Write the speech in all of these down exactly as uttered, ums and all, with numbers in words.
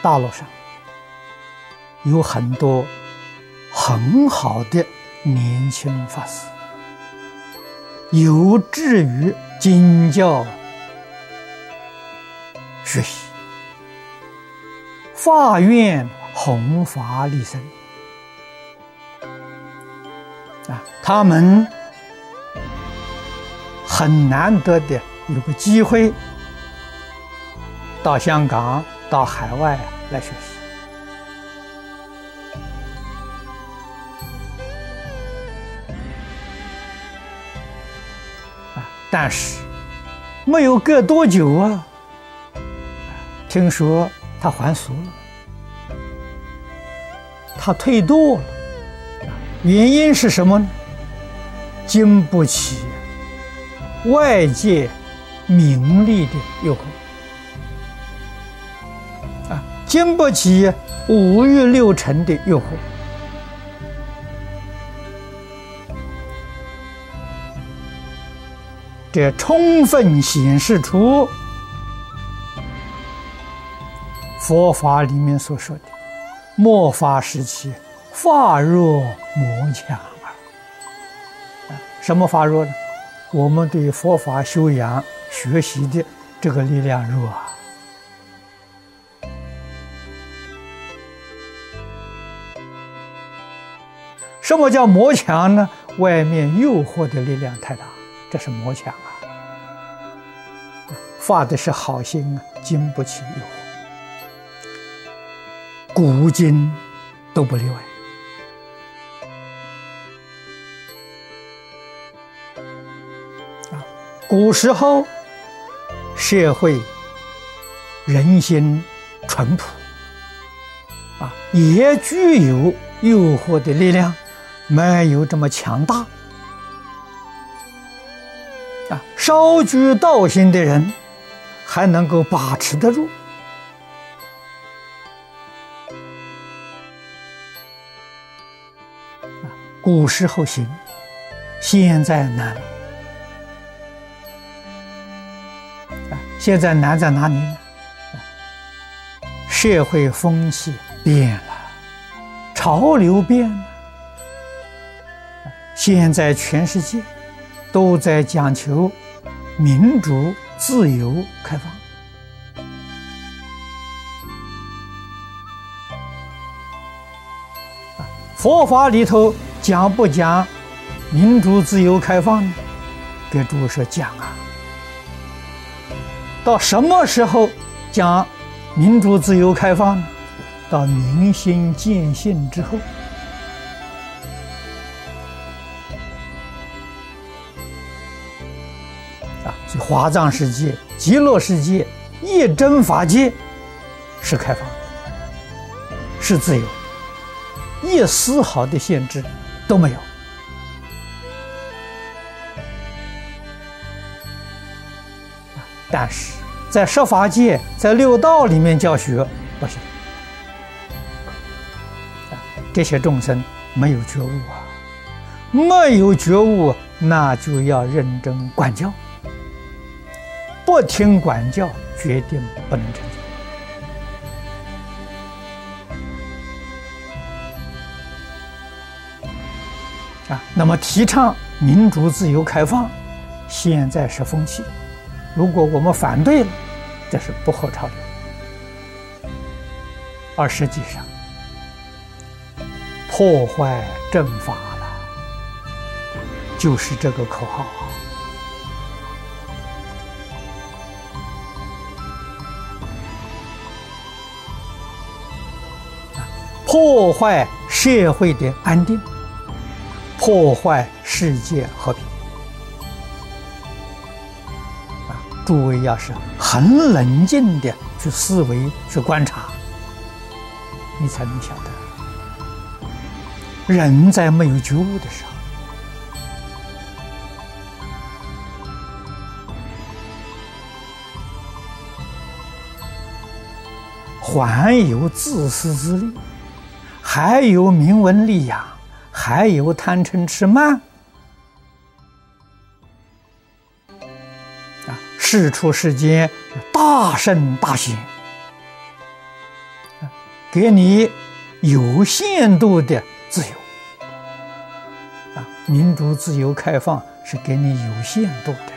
大陆上有很多很好的年轻法师，有志于经教学习，发愿弘法利生啊，他们很难得的有个机会到香港、到海外来学习。啊，但是没有隔多久啊，听说他还俗了，他退堕了。原因是什么呢？经不起外界名利的诱惑啊，经不起五欲六尘的诱惑。这充分显示出佛法里面所说的末法时期法弱魔强啊！什么法弱呢？我们对佛法修养学习的这个力量弱啊！什么叫魔强呢？外面诱惑的力量太大，这是魔强啊！发的是好心啊，经不起诱惑。古今都不例外。古时候社会人心淳朴啊，也具有诱惑的力量，没有这么强大啊。稍具道心的人还能够把持得住啊。古时候行，现在难。现在难在哪里呢？社会风气变了，潮流变了。现在全世界都在讲求民主、自由、开放。佛法里头讲不讲民主、自由、开放呢？给诸位说讲啊。到什么时候讲民主、自由、开放呢？到明心见性之后。啊，所以华藏世界、极乐世界、一真法界是开放的，是自由，一丝毫的限制都没有。但是在十法界、在六道里面教学不行，这些众生没有觉悟啊，没有觉悟，那就要认真管教，不听管教，决定不能成就。啊，那么提倡民主、自由、开放，现在是风气。如果我们反对了，这是不合潮流，而实际上破坏正法了，就是这个口号啊！破坏社会的安定，破坏世界和平。诸位要是很冷静的去思维、去观察，你才能晓得，人在没有觉悟的时候，还有自私自利，还有名闻利养，还有贪嗔痴慢。世出世间大圣大贤， 给你有限度的自由啊，民主、自由、开放是给你有限度的。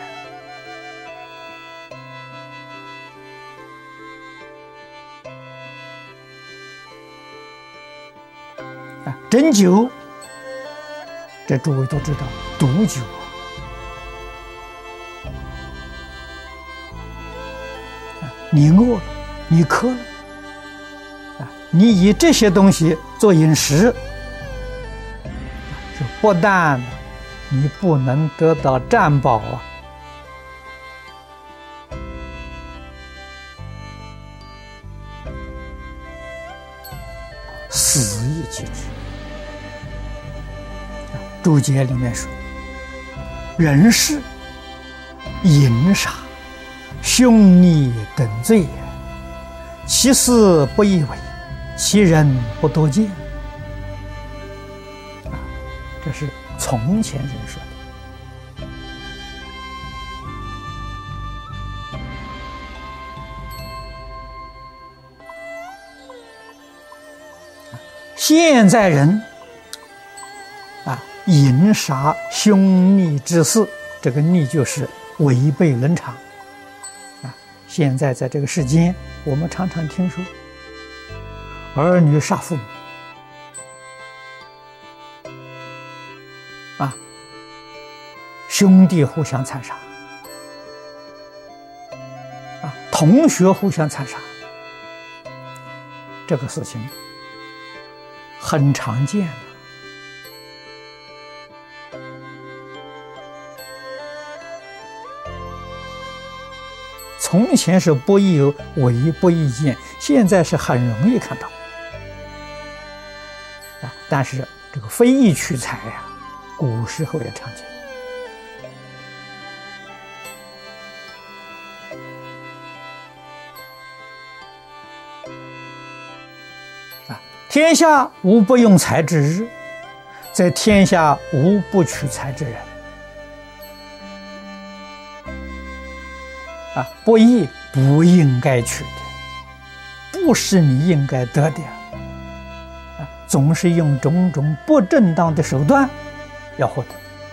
啊，针灸，这诸位都知道，毒灸啊，你饿了，你渴了。你以这些东西做饮食，是不但你不能得到占宝啊，死亦其之。注解里面说：人是淫杀、凶逆等罪也，其事不易为，其人不多见。啊，这是从前人说的。现在人啊，淫杀凶逆之事，这个逆就是违背伦常啊。现在在这个世间，我们常常听说儿女杀父母啊，兄弟互相残杀啊，同学互相残杀，这个事情很常见的。从前是不易为不易见，现在是很容易看到啊。但是这个非义取财呀，古时候也常见啊。天下无不用财之日，在天下无不取财之人。啊，不义不应该取的，不是你应该得的啊，总是用种种不正当的手段要获得。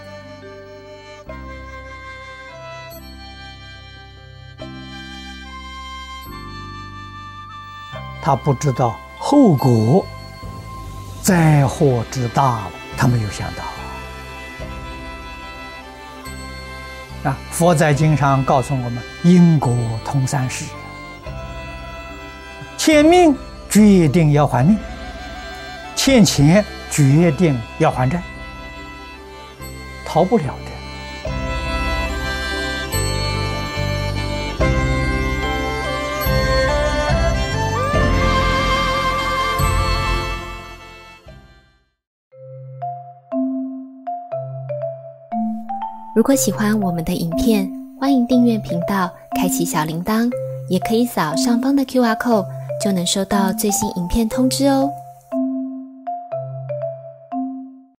他不知道后果，灾祸之大，他没有想到。啊，佛在经上告诉我们，因果通三世，欠命决定要还命，欠钱决定要还债，逃不了的。 如果喜欢我们的影片，欢迎订阅频道，开启小铃铛，也可以扫上方的 Q R code， 就能收到最新影片通知哦。